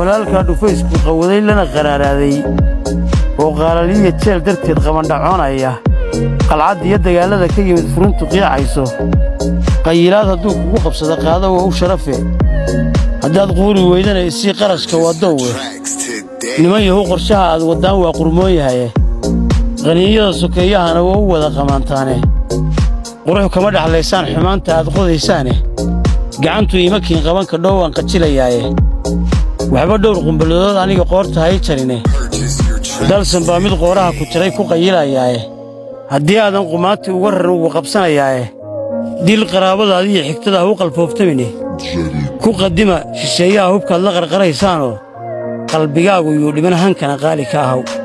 walaalka dhufaysku qawaday lana qararaaday oo qaalaliye jeel darteed qabandhacoonaya qalcad iyo dagaalada ka yimid furuntu qiicayso qayilaad hadduu kugu qabsada qaado waa u sharafe haddaad quuri weydana isii qarashka wadoowe niman yahow qorshaha aad wadaan waa qurmoon yahaye qaniiyada sokeeyahana waa u wada qamaantaane qurux kama dhaxlaysaan xumaanta aad qodaysaane gacantu imakiin qabanka dhowaan qajilayaaye waxba dhowr qumballadood aniga qoorta hay jarine dalsan baa mid qooraha ku jiray ku qayilayaaye haddii aadan qumaanti uga raran ugu qabsanayaaye dil qaraabadaada iyo xigtada ha u qalfooftamine ku qadima shisheeyaha hubkaad la qarqaraysaanoo qalbigaagu yuu dhiman hankana qaali ka ahaw